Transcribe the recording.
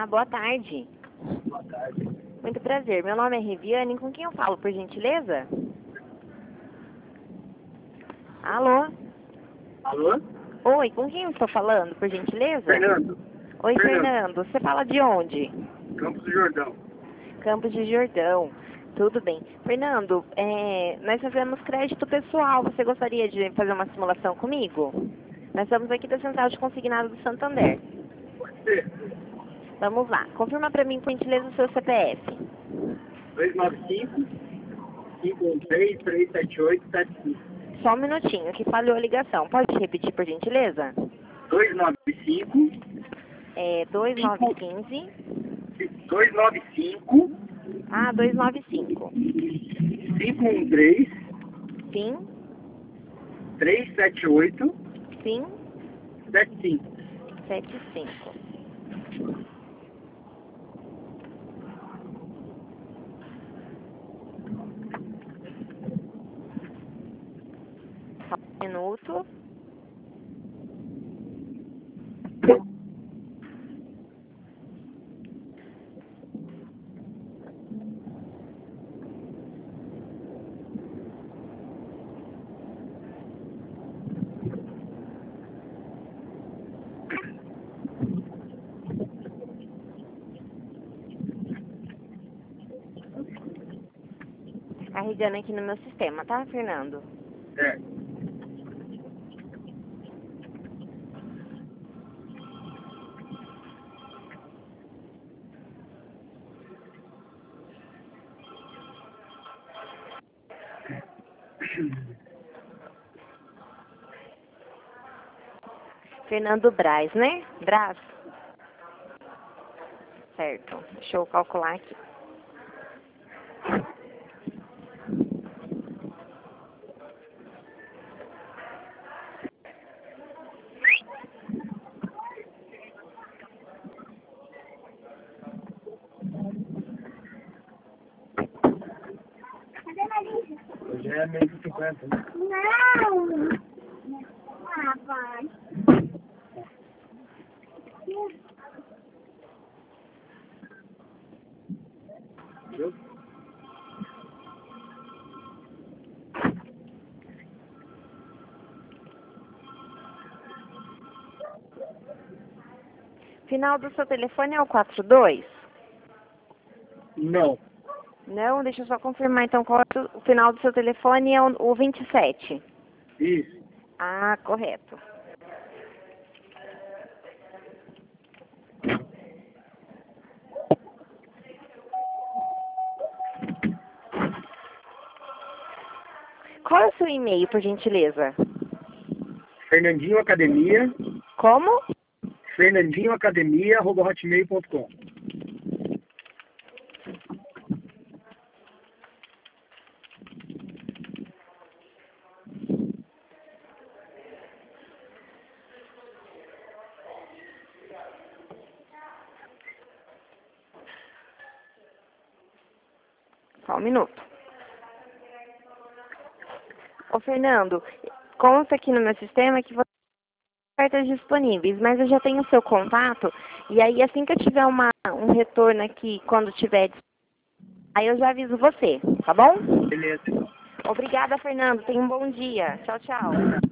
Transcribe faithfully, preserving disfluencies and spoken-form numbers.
Ah, boa tarde. Boa tarde. Muito prazer. Meu nome é Reviane. Com quem eu falo, por gentileza? Alô? Alô? Oi, com quem eu estou falando, por gentileza? Fernando. Oi, Fernando. Fernando. Você fala de onde? Campos do Jordão. Campos de Jordão. Tudo bem. Fernando, é, nós fazemos crédito pessoal. Você gostaria de fazer uma simulação comigo? Nós estamos aqui da Central de Consignado do Santander. Pode ser. Vamos lá. Confirma para mim, por gentileza, o seu C P F. dois nove cinco, cinco um três, três sete oito, sete cinco. Só um minutinho, que falhou a ligação. Pode repetir, por gentileza? dois nove cinco, É dois nove um cinco. dois nove cinco, Ah, dois nove cinco. cinco um três, Sim, três sete oito, sim, sete cinco. sete cinco. Só um minuto. Carregando aqui no meu sistema, tá, Fernando? É. Fernando Braz, né? Braz. Certo. Deixa eu calcular aqui. Hoje é meio de cinquenta, né? Não! Ah, vai. Viu? Final do seu telefone é o quatro dois? Não. Não, deixa eu só confirmar então qual é o final do seu telefone é o o vinte e sete. Isso. Ah, correto. Qual é o seu e-mail, por gentileza? Fernandinho Academia. Como? Fernandinho Academia, arroba hotmail ponto com. Só um minuto. Ô, Fernando, consta aqui no meu sistema que você tem ofertas disponíveis, mas eu já tenho o seu contato, e aí assim que eu tiver uma, um retorno aqui, quando tiver, aí eu já aviso você, tá bom? Beleza. Obrigada, Fernando. Tenha um bom dia. Tchau, tchau.